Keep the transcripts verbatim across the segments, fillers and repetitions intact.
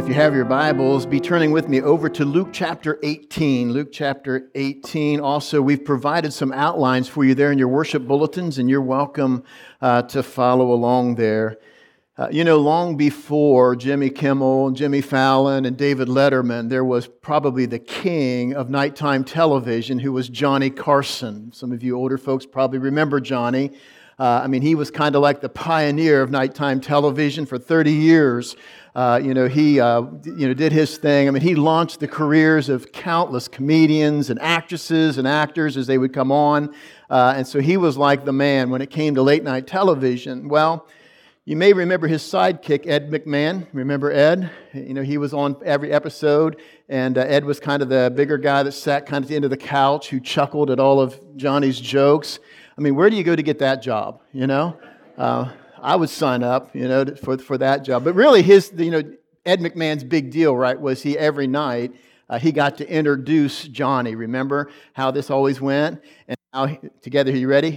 If you have your Bibles, be turning with me over to Luke chapter eighteen. Luke chapter eighteen. Also, we've provided some outlines for you there in your worship bulletins, and you're welcome uh, to follow along there. Uh, you know, long before Jimmy Kimmel, Jimmy Fallon, and David Letterman, there was probably the king of nighttime television, who was Johnny Carson. Some of you older folks probably remember Johnny. Uh, I mean, he was kind of like the pioneer of nighttime television for thirty years. Uh, you know, he uh, you know did his thing. I mean, he launched the careers of countless comedians and actresses and actors as they would come on. Uh, and so he was like the man when it came to late night television. Well, you may remember his sidekick, Ed McMahon. Remember Ed? You know, he was on every episode, and uh, Ed was kind of the bigger guy that sat kind of at the end of the couch, who chuckled at all of Johnny's jokes. I mean, where do you go to get that job, you know? Uh, I would sign up, you know, for for that job. But really, his, you know, Ed McMahon's big deal, right, was he every night, uh, he got to introduce Johnny. Remember how this always went? And now, together, are you ready?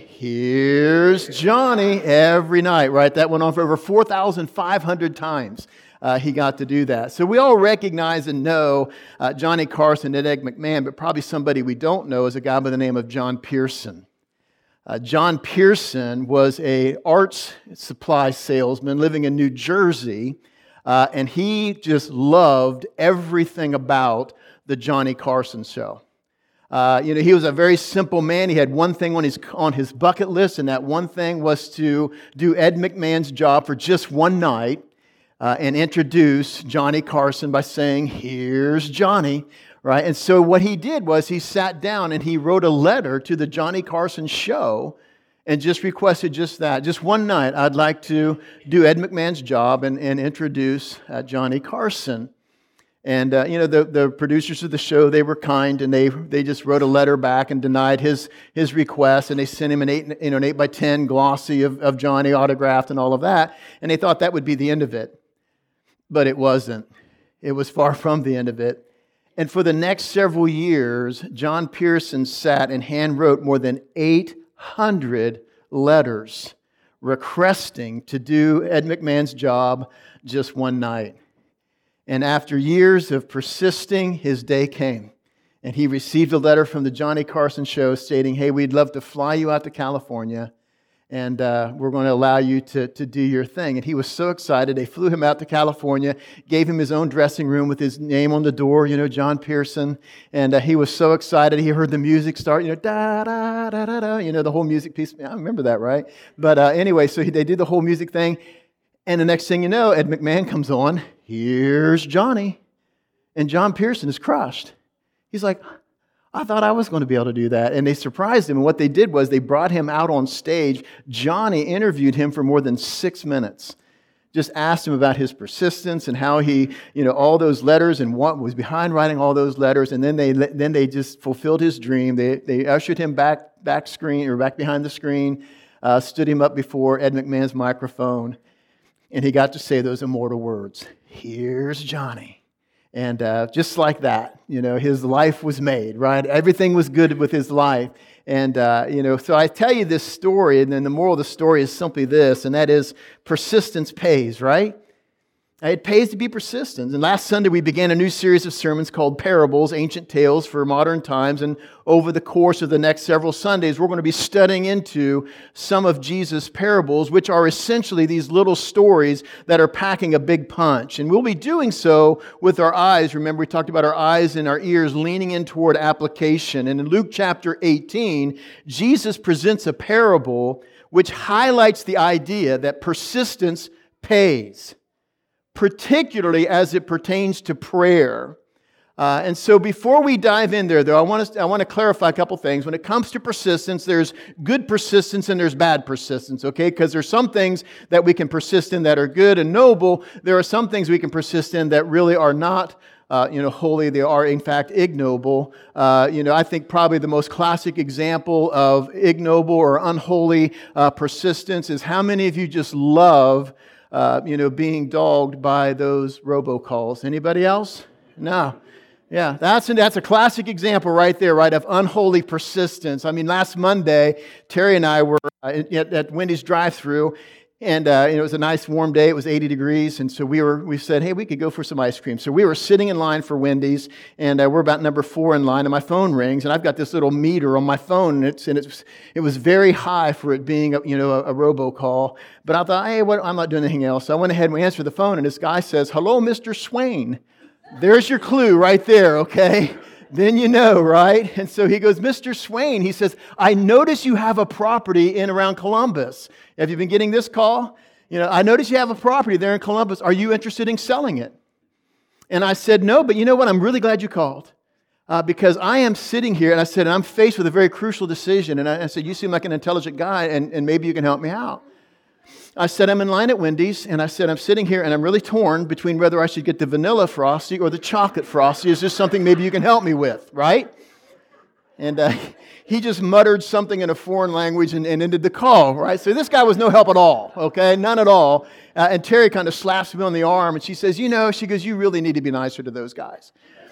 Here's Johnny every night, right? That went on for over four thousand five hundred times. Uh, he got to do that. So we all recognize and know uh, Johnny Carson and Ed McMahon, but probably somebody we don't know is a guy by the name of John Pearson. Uh, John Pearson was a arts supply salesman living in New Jersey, uh, and he just loved everything about the Johnny Carson show. Uh, you know, he was a very simple man. He had one thing on his on his bucket list, and that one thing was to do Ed McMahon's job for just one night uh, and introduce Johnny Carson by saying, "Here's Johnny." Right? And so what he did was he sat down and he wrote a letter to the Johnny Carson show and just requested just that. Just one night, I'd like to do Ed McMahon's job and, and introduce uh, Johnny Carson. And, uh, you know, the, the producers of the show, they were kind, and they they just wrote a letter back and denied his his request, and they sent him an eight, you know, an eight by ten glossy of, of Johnny autographed and all of that, and they thought that would be the end of it. But it wasn't. It was far from the end of it. And for the next several years, John Pearson sat and hand-wrote more than eight hundred letters requesting to do Ed McMahon's job just one night. And after years of persisting, his day came. And he received a letter from the Johnny Carson show stating, "Hey, we'd love to fly you out to California, and uh, we're going to allow you to, to do your thing." And he was so excited. They flew him out to California, gave him his own dressing room with his name on the door, you know, John Pearson. And uh, he was so excited. He heard the music start, you know, da, da, da, da, da, you know, the whole music piece. I remember that, right? But uh, anyway, so he, they did the whole music thing. And the next thing you know, Ed McMahon comes on. "Here's Johnny." And John Pearson is crushed. He's like, "I thought I was going to be able to do that." And they surprised him. And what they did was they brought him out on stage. Johnny interviewed him for more than six minutes. Just asked him about his persistence and how he, you know, all those letters and what was behind writing all those letters. And then they then they just fulfilled his dream. They they ushered him back back screen or back behind the screen, uh, stood him up before Ed McMahon's microphone, and he got to say those immortal words, "Here's Johnny." And uh, just like that, you know, his life was made, right? Everything was good with his life. And, uh, you know, so I tell you this story, and then the moral of the story is simply this, and that is persistence pays, right? It pays to be persistent. And last Sunday, we began a new series of sermons called Parables, Ancient Tales for Modern Times. And over the course of the next several Sundays, we're going to be studying into some of Jesus' parables, which are essentially these little stories that are packing a big punch. And we'll be doing so with our eyes. Remember, we talked about our eyes and our ears leaning in toward application. And in Luke chapter eighteen, Jesus presents a parable which highlights the idea that persistence pays, particularly as it pertains to prayer. Uh, and so before we dive in there, though, I want to I want to clarify a couple things. When it comes to persistence, there's good persistence and there's bad persistence, okay? Because there's some things that we can persist in that are good and noble. There are some things we can persist in that really are not Uh, you know, holy. They are, in fact, ignoble. Uh, you know, I think probably the most classic example of ignoble or unholy uh, persistence is how many of you just love, uh, you know, being dogged by those robocalls? Anybody else? No. Yeah, that's that's a classic example right there, right, of unholy persistence. I mean, last Monday, Terry and I were at, at Wendy's drive-thru, And uh, you know, it was a nice warm day. It was eighty degrees. And so we were, we said, hey, we could go for some ice cream. So we were sitting in line for Wendy's, and uh, we're about number four in line, and my phone rings, and I've got this little meter on my phone, and it's and it's it was very high for it being a, you know, a, a robocall. But I thought, hey, what, I'm not doing anything else. So I went ahead and we answered the phone, and this guy says, hello, Mister Swain. There's your clue right there, okay? Then you know, right? And so he goes, Mister Swain, he says, I notice you have a property in around Columbus. Have you been getting this call? You know, I notice you have a property there in Columbus. Are you interested in selling it? And I said, no, but you know what? I'm really glad you called. Uh, because I am sitting here, and I said, and I'm faced with a very crucial decision. And I, I said, you seem like an intelligent guy, and, and maybe you can help me out. I said, I'm in line at Wendy's, and I said, I'm sitting here, and I'm really torn between whether I should get the vanilla Frosty or the chocolate Frosty. Is this something maybe you can help me with, right? And uh, he just muttered something in a foreign language and, and ended the call, right? So this guy was no help at all, okay? None at all. Uh, and Terry kind of slaps me on the arm, and she says, you know, she goes, you really need to be nicer to those guys.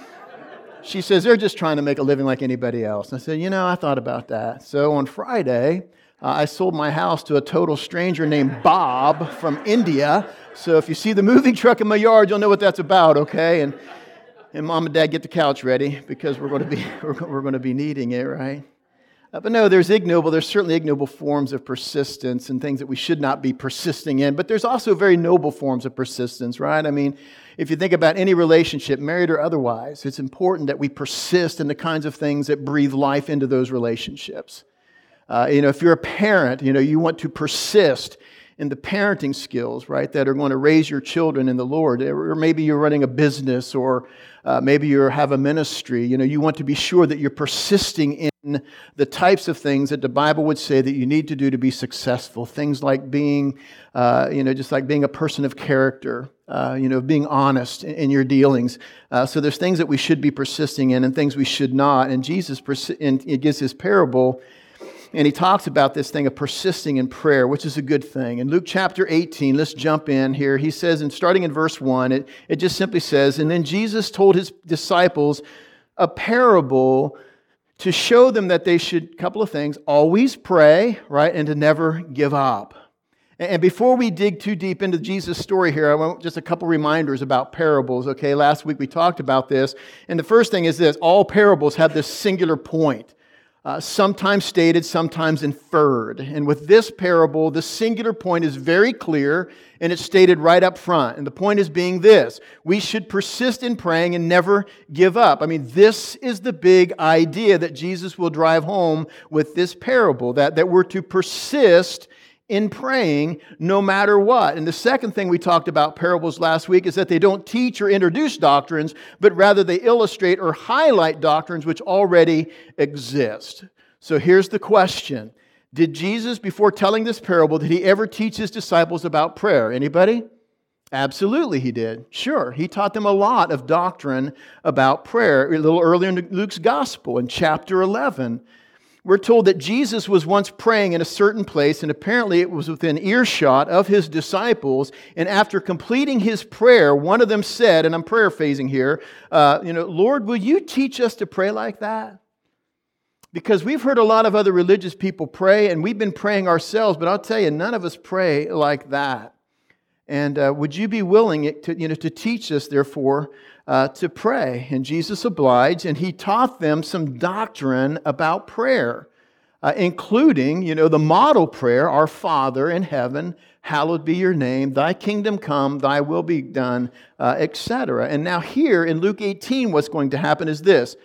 She says, they're just trying to make a living like anybody else. And I said, you know, I thought about that. So on Friday, Uh, I sold my house to a total stranger named Bob from India. So if you see the moving truck in my yard, you'll know what that's about, okay? And and Mom and Dad, get the couch ready because we're going to be we're, we're going to be needing it, right? Uh, but no, there's ignoble. There's certainly ignoble forms of persistence and things that we should not be persisting in. But there's also very noble forms of persistence, right? I mean, if you think about any relationship, married or otherwise, it's important that we persist in the kinds of things that breathe life into those relationships. Uh, you know, if you're a parent, you know, you want to persist in the parenting skills, right, that are going to raise your children in the Lord. Or maybe you're running a business, or uh, maybe you have a ministry. You know, you want to be sure that you're persisting in the types of things that the Bible would say that you need to do to be successful. Things like being, uh, you know, just like being a person of character, uh, you know, being honest in, in your dealings. Uh, so there's things that we should be persisting in and things we should not. And Jesus persi- and it gives his parable. And he talks about this thing of persisting in prayer, which is a good thing. In Luke chapter eighteen, let's jump in here. He says, and starting in verse one, it, it just simply says, and then Jesus told his disciples a parable to show them that they should, a couple of things, always pray, right, and to never give up. And before we dig too deep into Jesus' story here, I want just a couple reminders about parables, okay? Last week we talked about this. And the first thing is this: all parables have this singular point. Uh, sometimes stated, sometimes inferred. And with this parable, the singular point is very clear, and it's stated right up front. And the point is being this: we should persist in praying and never give up. I mean, this is the big idea that Jesus will drive home with this parable, that, that we're to persist in praying no matter what. And the second thing we talked about parables last week is that they don't teach or introduce doctrines, but rather they illustrate or highlight doctrines which already exist. So here's the question: did Jesus, before telling this parable, did he ever teach his disciples about prayer? Anybody? Absolutely he did. Sure, he taught them a lot of doctrine about prayer. A little earlier in Luke's gospel, in chapter eleven, we're told that Jesus was once praying in a certain place, and apparently it was within earshot of his disciples. And after completing his prayer, one of them said, and I'm paraphrasing here, uh, you know, Lord, will you teach us to pray like that? Because we've heard a lot of other religious people pray, and we've been praying ourselves, but I'll tell you, none of us pray like that. And uh, would you be willing to, you know, to teach us, therefore, uh, to pray? And Jesus obliged, and he taught them some doctrine about prayer, uh, including, you know, the model prayer, Our Father in heaven, hallowed be your name, thy kingdom come, thy will be done, uh, et cetera. And now here in Luke eighteen, what's going to happen is this: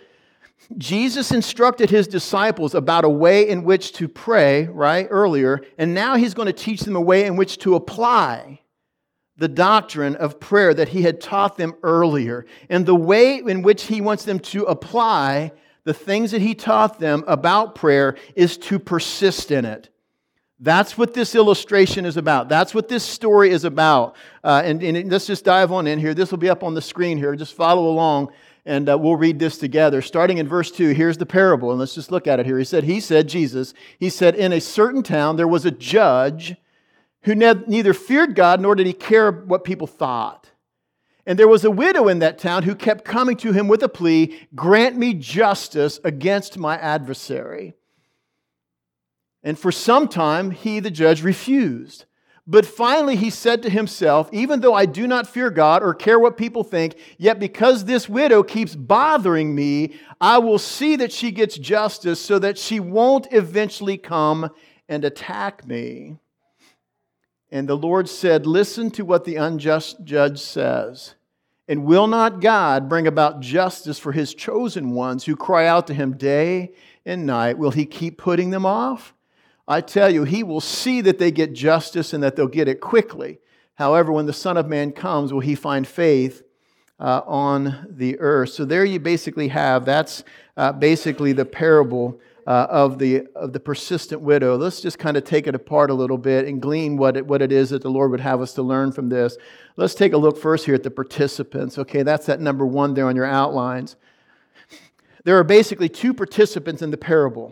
Jesus instructed his disciples about a way in which to pray, right, earlier, and now he's going to teach them a way in which to apply the doctrine of prayer that he had taught them earlier. And the way in which he wants them to apply the things that he taught them about prayer is to persist in it. That's what this illustration is about. That's what this story is about. Uh, and, and let's just dive on in here. This will be up on the screen here. Just follow along, and uh, we'll read this together. Starting in verse two, here's the parable. And let's just look at it here. He said, he said, Jesus, he said, in a certain town there was a judge who ne- neither feared God nor did he care what people thought. And there was a widow in that town who kept coming to him with a plea, grant me justice against my adversary. And for some time he, the judge, refused. But finally he said to himself, even though I do not fear God or care what people think, yet because this widow keeps bothering me, I will see that she gets justice so that she won't eventually come and attack me. And the Lord said, listen to what the unjust judge says. And will not God bring about justice for His chosen ones who cry out to Him day and night? Will He keep putting them off? I tell you, He will see that they get justice and that they'll get it quickly. However, when the Son of Man comes, will He find faith uh, on the earth? So there you basically have, that's uh, basically the parable uh, of the of the persistent widow. Let's just kind of take it apart a little bit and glean what it, what it is that the Lord would have us to learn from this. Let's take a look first here at the participants. Okay, that's that number one there on your outlines. There are basically two participants in the parable.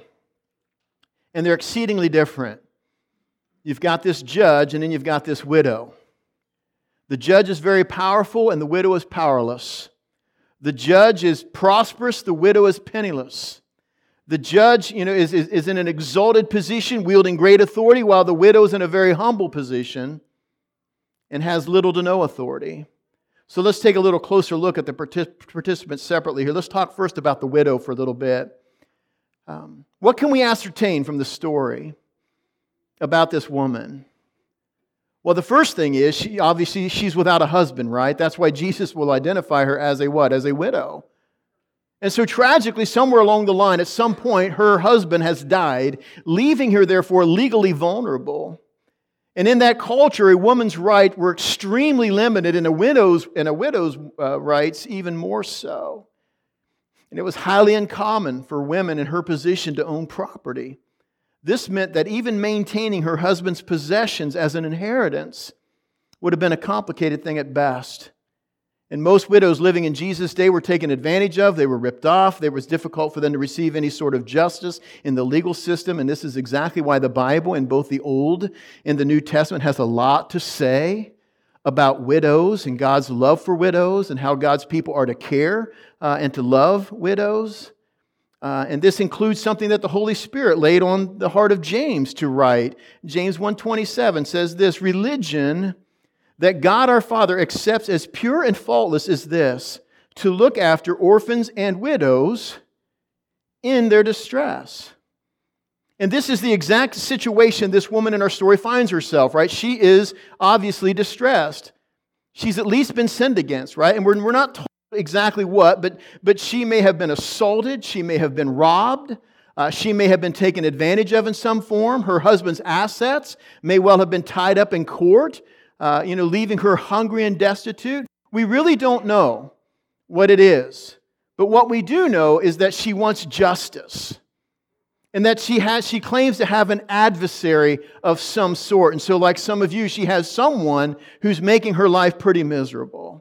And they're exceedingly different. You've got this judge, and then you've got this widow. The judge is very powerful, and the widow is powerless. The judge is prosperous, the widow is penniless. The judge, you know, is, is, is in an exalted position, wielding great authority, while the widow is in a very humble position and has little to no authority. So let's take a little closer look at the partic- participants separately here. Let's talk first about the widow for a little bit. Um, what can we ascertain from the story about this woman? Well, the first thing is, she obviously she's without a husband, right? That's why Jesus will identify her as a what? As a widow. And so tragically, somewhere along the line, at some point, her husband has died, leaving her therefore legally vulnerable. And in that culture, a woman's rights were extremely limited, and a widow's, and a widow's uh, rights even more so. And it was highly uncommon for women in her position to own property. This meant that even maintaining her husband's possessions as an inheritance would have been a complicated thing at best. And most widows living in Jesus' day were taken advantage of. They were ripped off. It was difficult for them to receive any sort of justice in the legal system. And this is exactly why the Bible, in both the Old and the New Testament, has a lot to say about widows and God's love for widows and how God's people are to care uh, and to love widows. Uh, and this includes something that the Holy Spirit laid on the heart of James to write. James one twenty-seven says this, religion that God our Father accepts as pure and faultless is this, to look after orphans and widows in their distress. And this is the exact situation this woman in our story finds herself, right? She is obviously distressed. She's at least been sinned against, right? And we're, we're not told exactly what, but, but she may have been assaulted. She may have been robbed. Uh, she may have been taken advantage of in some form. Her husband's assets may well have been tied up in court, uh, you know, leaving her hungry and destitute. We really don't know what it is. But what we do know is that she wants justice. And that she has, she claims to have an adversary of some sort. And so like some of you, she has someone who's making her life pretty miserable.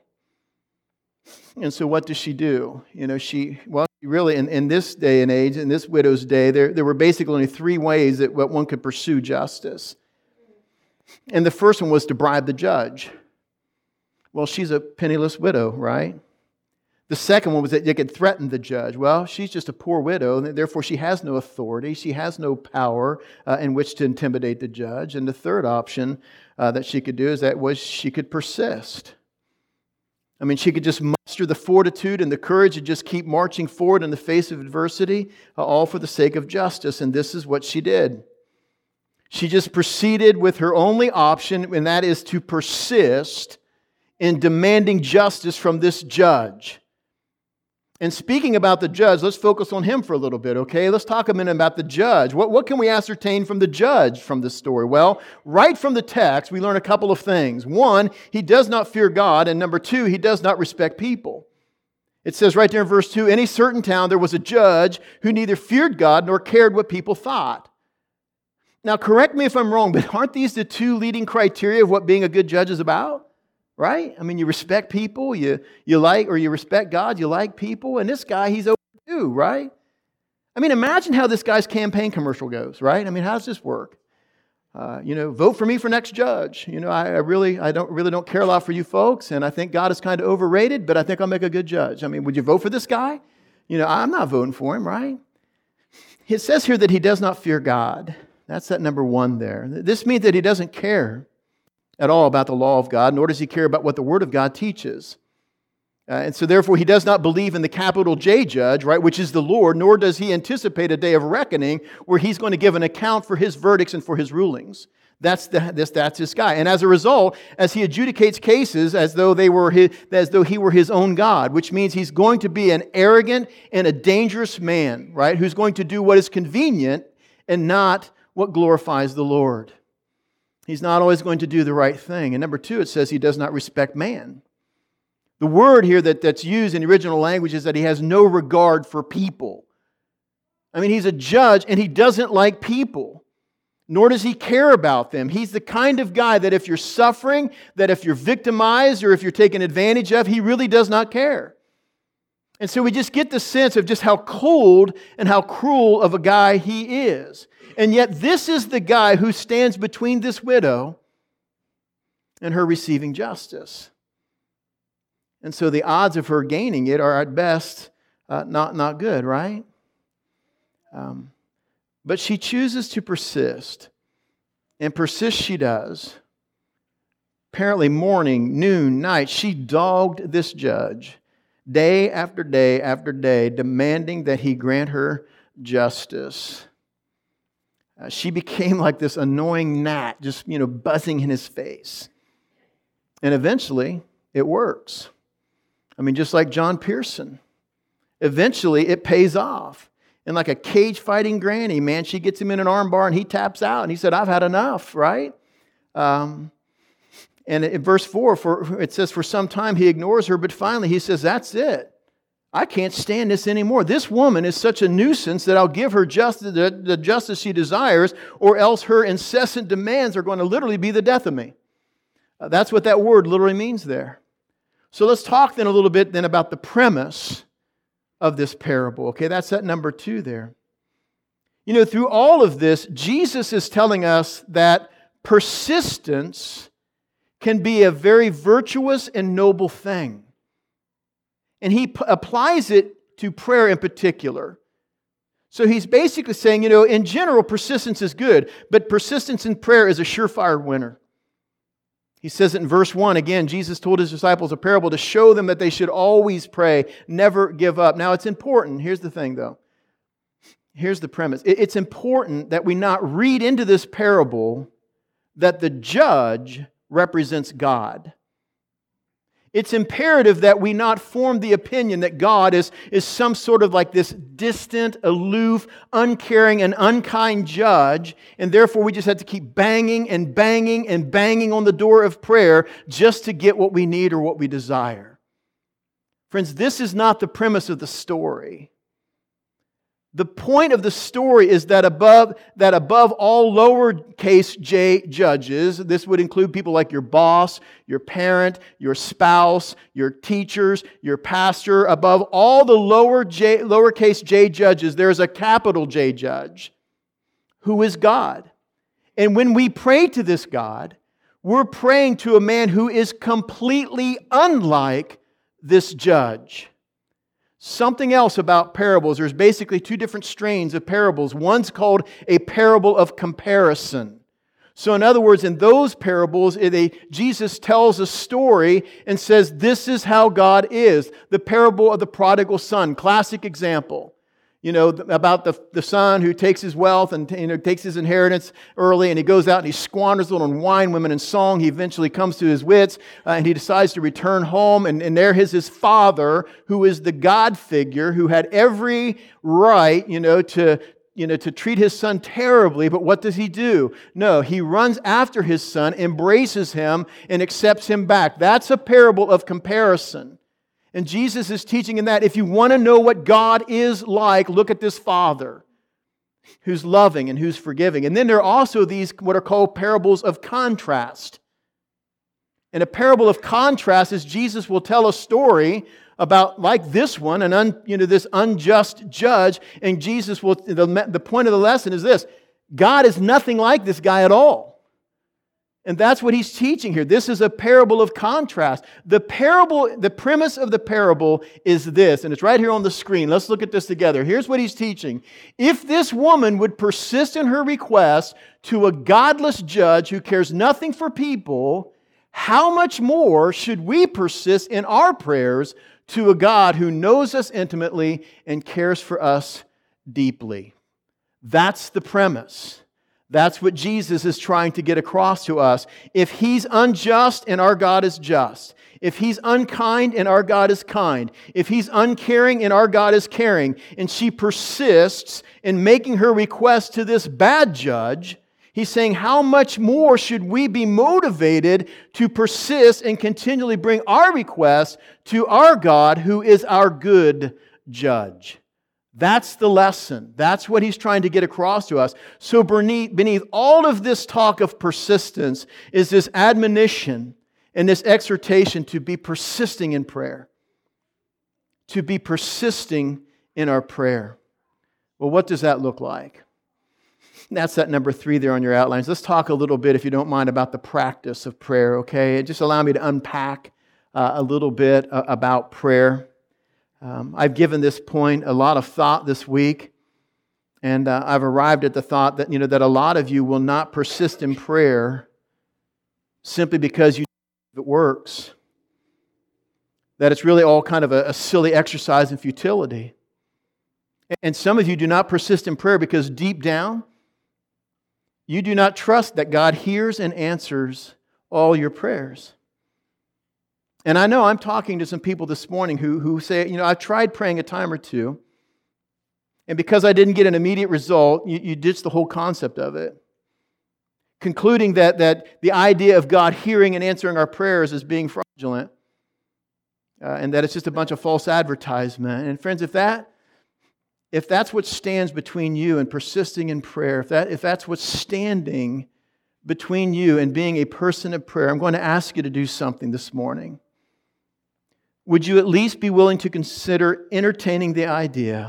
And so what does she do? You know, she, well, really, in, in this day and age, in this widow's day, there, there were basically only three ways that one could pursue justice. And the first one was to bribe the judge. Well, she's a penniless widow, right? The second one was that they could threaten the judge. Well, she's just a poor widow, and therefore she has no authority. She has no power uh, in which to intimidate the judge. And the third option uh, that she could do is that was she could persist. I mean, she could just muster the fortitude and the courage to just keep marching forward in the face of adversity, uh, all for the sake of justice. And this is what she did. She just proceeded with her only option, and that is to persist in demanding justice from this judge. And speaking about the judge, let's focus on him for a little bit, okay? Let's talk a minute about the judge. What, what can we ascertain from the judge from this story? Well, right from the text, we learn a couple of things. One, he does not fear God, and number two, he does not respect people. It says right there in verse two, in a certain town there was a judge who neither feared God nor cared what people thought. Now, correct me if I'm wrong, but aren't these the two leading criteria of what being a good judge is about? Right? I mean, you respect people, you you like, or you respect God, you like people, and this guy, he's overdue, right? I mean, imagine how this guy's campaign commercial goes, right? I mean, how does this work? Uh, you know, vote for me for next judge. You know, I, I really, I don't really don't care a lot for you folks, and I think God is kind of overrated, but I think I'll make a good judge. I mean, would you vote for this guy? You know, I'm not voting for him, right? It says here that he does not fear God. That's that number one there. This means that he doesn't care at all about the law of God, nor does he care about what the Word of God teaches. Uh, and so therefore he does not believe in the capital J judge, right, which is the Lord, nor does he anticipate a day of reckoning where he's going to give an account for his verdicts and for his rulings. That's the, this, that's this guy. And as a result, as he adjudicates cases as though they were his, as though he were his own God, which means he's going to be an arrogant and a dangerous man, right, who's going to do what is convenient and not what glorifies the Lord. He's not always going to do the right thing. And number two, it says he does not respect man. The word here that, that's used in the original language is that he has no regard for people. I mean, he's a judge and he doesn't like people, nor does he care about them. He's the kind of guy that if you're suffering, that if you're victimized or if you're taken advantage of, he really does not care. And so we just get the sense of just how cold and how cruel of a guy he is. And yet this is the guy who stands between this widow and her receiving justice. And so the odds of her gaining it are at best uh, not, not good, right? Um, but she chooses to persist. And persist she does. Apparently morning, noon, night, she dogged this judge day after day after day, demanding that he grant her justice. Uh, she became like this annoying gnat, just, you know, buzzing in his face. And eventually, it works. I mean, just like John Pearson. Eventually, it pays off. And like a cage-fighting granny, man, she gets him in an armbar and he taps out. And he said, I've had enough, right? Um, and in verse four, for, it says, for some time he ignores her, but finally he says, that's it. I can't stand this anymore. This woman is such a nuisance that I'll give her just the, the justice she desires, or else her incessant demands are going to literally be the death of me. Uh, that's what that word literally means there. So let's talk then a little bit then about the premise of this parable. Okay, that's at number two there. You know, through all of this, Jesus is telling us that persistence can be a very virtuous and noble thing. And he p- applies it to prayer in particular. So he's basically saying, you know, in general, persistence is good, but persistence in prayer is a surefire winner. He says it in verse one. Again, Jesus told his disciples a parable to show them that they should always pray, never give up. Now, it's important. Here's the thing, though. Here's the premise. It's important that we not read into this parable that the judge represents God. It's imperative that we not form the opinion that God is, is some sort of like this distant, aloof, uncaring, and unkind judge, and therefore we just have to keep banging and banging and banging on the door of prayer just to get what we need or what we desire. Friends, this is not the premise of the story. The point of the story is that above, that above all lowercase j judges, this would include people like your boss, your parent, your spouse, your teachers, your pastor, above all the lower j, lowercase j judges, there is a capital J judge who is God. And when we pray to this God, we're praying to a man who is completely unlike this judge. Something else about parables. There's basically two different strains of parables. One's called a parable of comparison. So in other words, in those parables, they, Jesus tells a story and says, this is how God is. The parable of the prodigal son, classic example. You know, about the, the son who takes his wealth and, you know, takes his inheritance early, and he goes out and he squanders it on wine, women, and song. He eventually comes to his wits uh, and he decides to return home. And, and there is his father, who is the God figure, who had every right, you know, to, you know, to treat his son terribly. But what does he do? No, he runs after his son, embraces him, and accepts him back. That's a parable of comparison. And Jesus is teaching in that if you want to know what God is like, look at this Father who's loving and who's forgiving. And then there are also these what are called parables of contrast. And a parable of contrast is Jesus will tell a story about, like this one, an un, you know, this unjust judge. And Jesus will, the, the point of the lesson is this: God is nothing like this guy at all. And that's what he's teaching here. This is a parable of contrast. The parable, the premise of the parable is this, and it's right here on the screen. Let's look at this together. Here's what he's teaching. If this woman would persist in her request to a godless judge who cares nothing for people, how much more should we persist in our prayers to a God who knows us intimately and cares for us deeply? That's the premise. That's what Jesus is trying to get across to us. If He's unjust and our God is just, if He's unkind and our God is kind, if He's uncaring and our God is caring, and she persists in making her request to this bad judge, He's saying, how much more should we be motivated to persist and continually bring our requests to our God who is our good judge? That's the lesson. That's what He's trying to get across to us. So beneath, beneath all of this talk of persistence is this admonition and this exhortation to be persisting in prayer. To be persisting in our prayer. Well, what does that look like? That's that number three there on your outlines. Let's talk a little bit, if you don't mind, about the practice of prayer, okay? Just allow me to unpack uh, a little bit uh, about prayer. Um, I've given this point a lot of thought this week, and uh, I've arrived at the thought that, you know, that a lot of you will not persist in prayer simply because you know it works. That it's really all kind of a, a silly exercise in futility. And some of you do not persist in prayer because deep down, you do not trust that God hears and answers all your prayers. And I know I'm talking to some people this morning who, who say, you know, I've tried praying a time or two, and because I didn't get an immediate result, you, you ditch the whole concept of it. Concluding that, that the idea of God hearing and answering our prayers is being fraudulent, uh, and that it's just a bunch of false advertisement. And friends, if that if that's what stands between you and persisting in prayer, if that if that's what's standing between you and being a person of prayer, I'm going to ask you to do something this morning. Would you at least be willing to consider entertaining the idea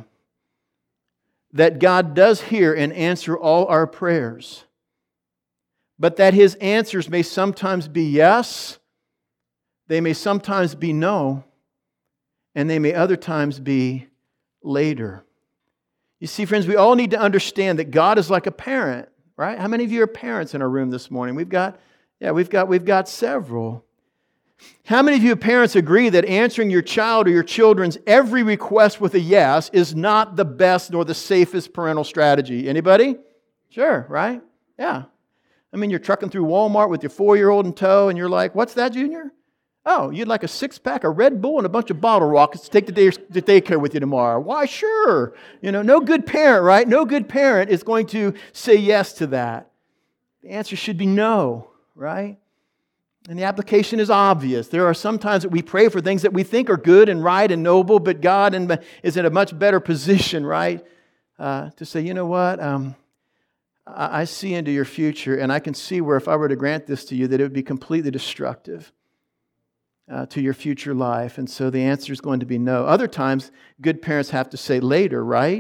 that God does hear and answer all our prayers, but that His answers may sometimes be yes, they may sometimes be no, and they may other times be later? You see, friends, we all need to understand that God is like a parent, right? How many of you are parents in our room this morning? We've got, yeah, we've got, we've got several. How many of you parents agree that answering your child or your children's every request with a yes is not the best nor the safest parental strategy? Anybody? Sure, right? Yeah. I mean, you're trucking through Walmart with your four-year-old in tow, and you're like, what's that, Junior? Oh, you'd like a six-pack of Red Bull and a bunch of bottle rockets to take to day, to daycare with you tomorrow. Why, sure. You know, no good parent, right? No good parent is going to say yes to that. The answer should be no, right? And the application is obvious. There are some times that we pray for things that we think are good and right and noble, but God is in a much better position, right? Uh, to say, you know what? Um, I see into your future, and I can see where if I were to grant this to you, that it would be completely destructive uh, to your future life. And so the answer is going to be no. Other times, good parents have to say later, right?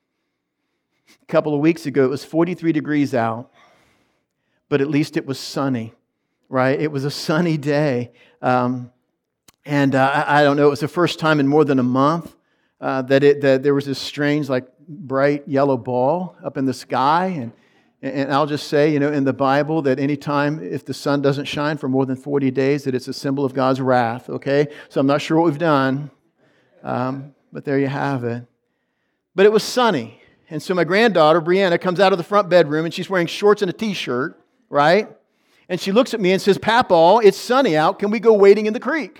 A couple of weeks ago, it was forty-three degrees out, but at least it was sunny, right? It was a sunny day. Um, and uh, I, I don't know, it was the first time in more than a month uh, that, it, that there was this strange, like, bright yellow ball up in the sky. And And I'll just say, you know, in the Bible that any time if the sun doesn't shine for more than forty days, that it's a symbol of God's wrath, okay? So I'm not sure what we've done, um, but there you have it. But it was sunny. And so my granddaughter, Brianna, comes out of the front bedroom, and she's wearing shorts and a T-shirt, right? And she looks at me and says, Papaw, it's sunny out. Can we go wading in the creek?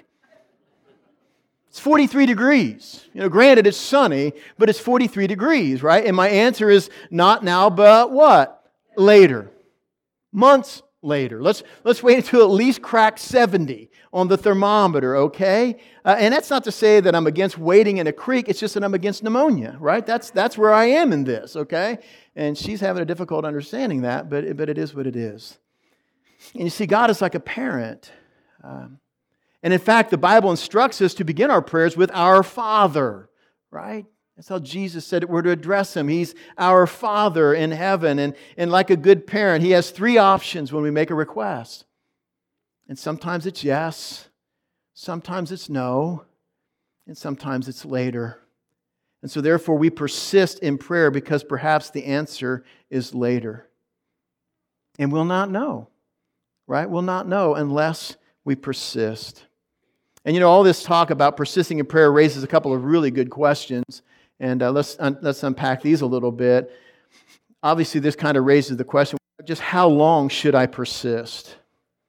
It's forty-three degrees. You know, granted, it's sunny, but it's forty-three degrees, right? And my answer is not now, but what? Later. Months later. Let's let's wait until at least crack seventy on the thermometer, okay? Uh, and that's not to say that I'm against wading in a creek. It's just that I'm against pneumonia, right? That's that's where I am in this, okay? And she's having a difficult understanding that, but, but it is what it is. And you see, God is like a parent. Um, and in fact, the Bible instructs us to begin our prayers with our Father, right? That's how Jesus said it, we're to address Him. He's our Father in heaven. And, and like a good parent, He has three options when we make a request. And sometimes it's yes, sometimes it's no, and sometimes it's later. And so therefore we persist in prayer because perhaps the answer is later. And we'll not know, right? We'll not know unless we persist. And you know, all this talk about persisting in prayer raises a couple of really good questions. And uh, let's, un- let's unpack these a little bit. Obviously, this kind of raises the question, just how long should I persist?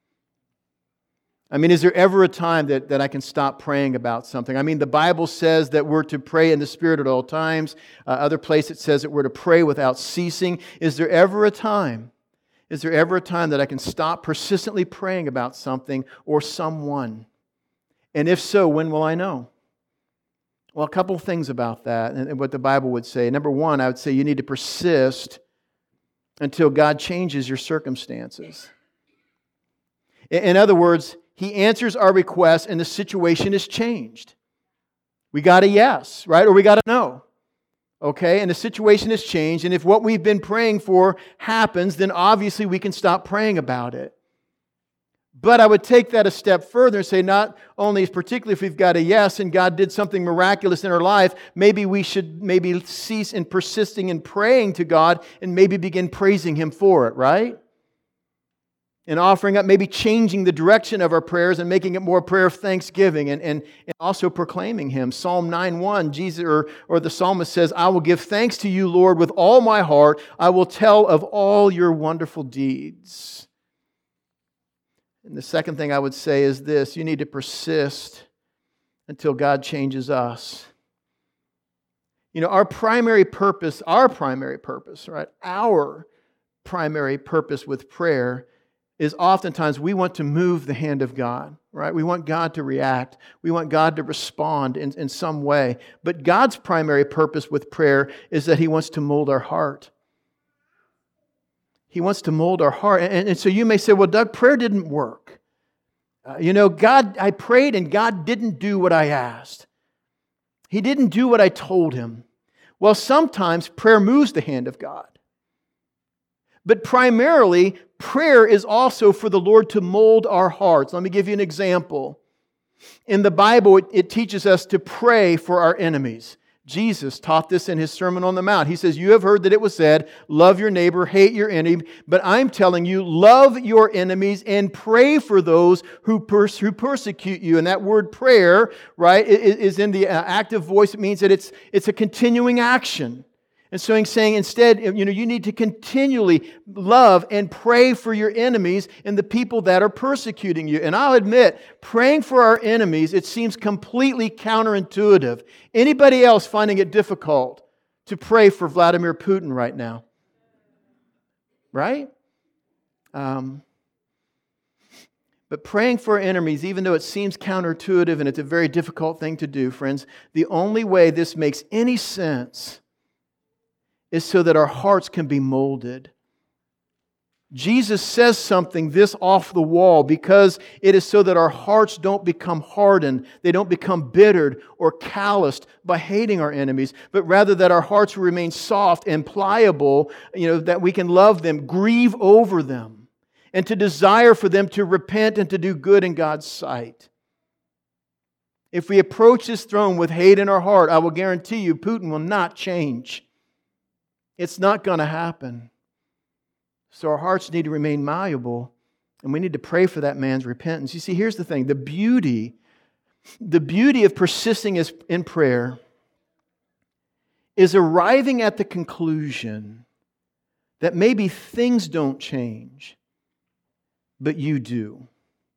I mean, is there ever a time that, that I can stop praying about something? I mean, the Bible says that we're to pray in the Spirit at all times. Uh, other place it says that we're to pray without ceasing. Is there ever a time, is there ever a time that I can stop persistently praying about something or someone? And if so, when will I know? Well, a couple of things about that and what the Bible would say. Number one, I would say you need to persist until God changes your circumstances. In other words, He answers our request and the situation is changed. We got a yes, right? Or we got a no. Okay? And the situation has changed. And if what we've been praying for happens, then obviously we can stop praying about it. But I would take that a step further and say not only, particularly if we've got a yes and God did something miraculous in our life, maybe we should maybe cease in persisting in praying to God and maybe begin praising Him for it, right? And offering up, maybe changing the direction of our prayers and making it more a prayer of thanksgiving and, and, and also proclaiming Him. Psalm nine one, Jesus or, or the psalmist says, I will give thanks to you, Lord, with all my heart. I will tell of all your wonderful deeds. And the second thing I would say is this, you need to persist until God changes us. You know, our primary purpose, our primary purpose, right? Our primary purpose with prayer is oftentimes we want to move the hand of God, right? We want God to react. We want God to respond in, in some way. But God's primary purpose with prayer is that He wants to mold our heart. He wants to mold our heart. And, and so you may say, well, Doug, prayer didn't work. Uh, you know, God, I prayed and God didn't do what I asked. He didn't do what I told Him. Well, sometimes prayer moves the hand of God. But primarily, prayer is also for the Lord to mold our hearts. Let me give you an example. In the Bible, it, it teaches us to pray for our enemies. Jesus taught this in His Sermon on the Mount. He says, you have heard that it was said, love your neighbor, hate your enemy. But I'm telling you, love your enemies and pray for those who, pers- who persecute you. And that word prayer, right, is in the active voice. It means that it's, it's a continuing action. And so he's saying instead, you know, you need to continually love and pray for your enemies and the people that are persecuting you. And I'll admit, praying for our enemies, it seems completely counterintuitive. Anybody else finding it difficult to pray for Vladimir Putin right now? Right? Um, but praying for our enemies, even though it seems counterintuitive and it's a very difficult thing to do, friends, the only way this makes any sense is so that our hearts can be molded. Jesus says something this off the wall because it is so that our hearts don't become hardened, they don't become bittered or calloused by hating our enemies, but rather that our hearts will remain soft and pliable, you know, that we can love them, grieve over them, and to desire for them to repent and to do good in God's sight. If we approach this throne with hate in our heart, I will guarantee you Putin will not change. It's not going to happen. So our hearts need to remain malleable, and we need to pray for that man's repentance. You see, here's the thing. The beauty, the beauty of persisting in prayer is arriving at the conclusion that maybe things don't change, but you do.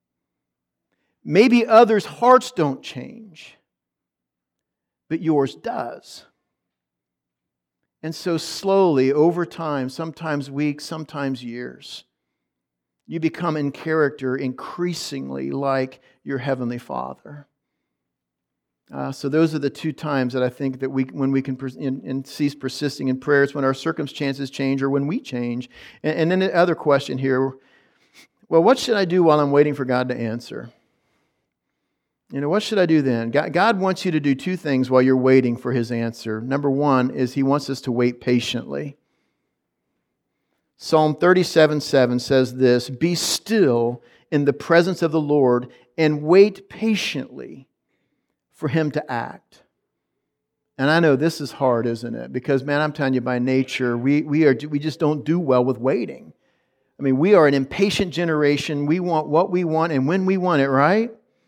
Maybe others' hearts don't change, but yours does. And so slowly, over time, sometimes weeks, sometimes years, you become in character increasingly like your Heavenly Father. Uh, so those are the two times that I think that we, when we can pers- in, in cease persisting in prayer, it's when our circumstances change or when we change. And, and then the other question here, well, what should I do while I'm waiting for God to answer? You know, what should I do then? God, God wants you to do two things while you're waiting for His answer. Number one is He wants us to wait patiently. Psalm thirty-seven seven says this, be still in the presence of the Lord and wait patiently for Him to act. And I know this is hard, isn't it? Because, man, I'm telling you, by nature, we, we, are, we just don't do well with waiting. I mean, we are an impatient generation. We want what we want and when we want it, right?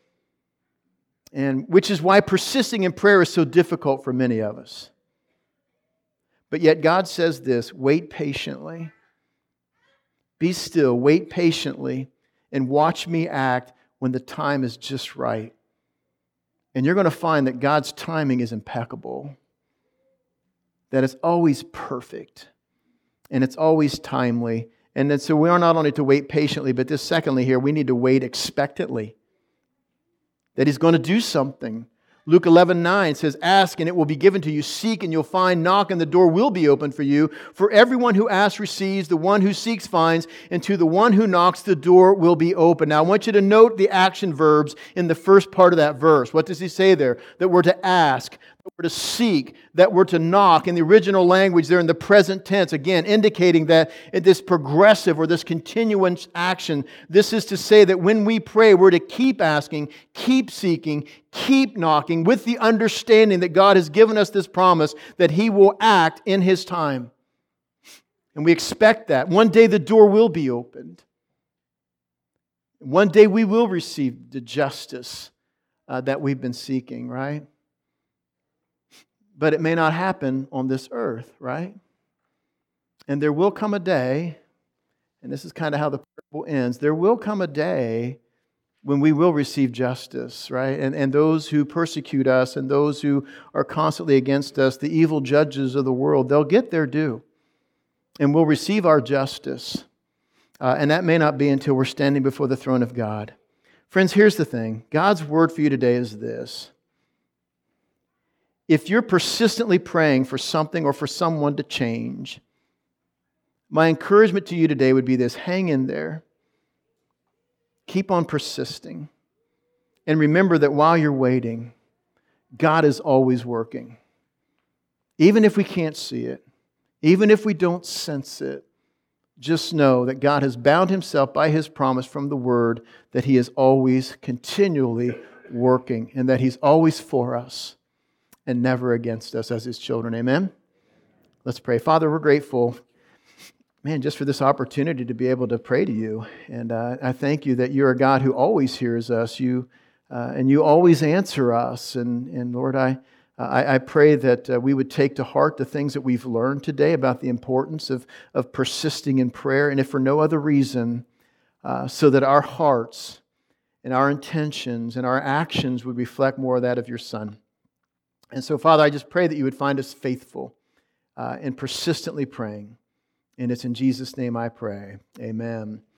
And which is why persisting in prayer is so difficult for many of us. But yet God says this, wait patiently. Be still, wait patiently, and watch me act when the time is just right. And you're going to find that God's timing is impeccable. That it's always perfect. And it's always timely. And then, so we are not only to wait patiently, but this secondly here, we need to wait expectantly. That He's going to do something. Luke eleven nine says, ask and it will be given to you. Seek and you'll find. Knock and the door will be opened for you. For everyone who asks receives. The one who seeks finds. And to the one who knocks, the door will be open. Now I want you to note the action verbs in the first part of that verse. What does he say there? That we're to ask, that we're to seek, that we're to knock. In the original language, they're in the present tense. Again, indicating that this progressive or this continuous action. This is to say that when we pray, we're to keep asking, keep seeking, keep knocking with the understanding that God has given us this promise that He will act in His time. And we expect that. One day the door will be opened. One day we will receive the justice uh, that we've been seeking, right? But it may not happen on this earth, right? And there will come a day, and this is kind of how the parable ends, there will come a day when we will receive justice, right? And, and those who persecute us and those who are constantly against us, the evil judges of the world, they'll get their due. And we'll receive our justice. Uh, and that may not be until we're standing before the throne of God. Friends, here's the thing. God's word for you today is this. If you're persistently praying for something or for someone to change, my encouragement to you today would be this. Hang in there. Keep on persisting. And remember that while you're waiting, God is always working. Even if we can't see it, even if we don't sense it, just know that God has bound Himself by His promise from the Word that He is always continually working and that He's always for us and never against us as His children. Amen? Let's pray. Father, we're grateful, man, just for this opportunity to be able to pray to You. And uh, I thank You that You're a God who always hears us. You uh, and You always answer us. And, and Lord, I, I, I pray that uh, we would take to heart the things that we've learned today about the importance of, of persisting in prayer. And if for no other reason, uh, so that our hearts and our intentions and our actions would reflect more of that of Your Son. And so, Father, I just pray that You would find us faithful uh, and persistently praying. And it's in Jesus' name I pray. Amen.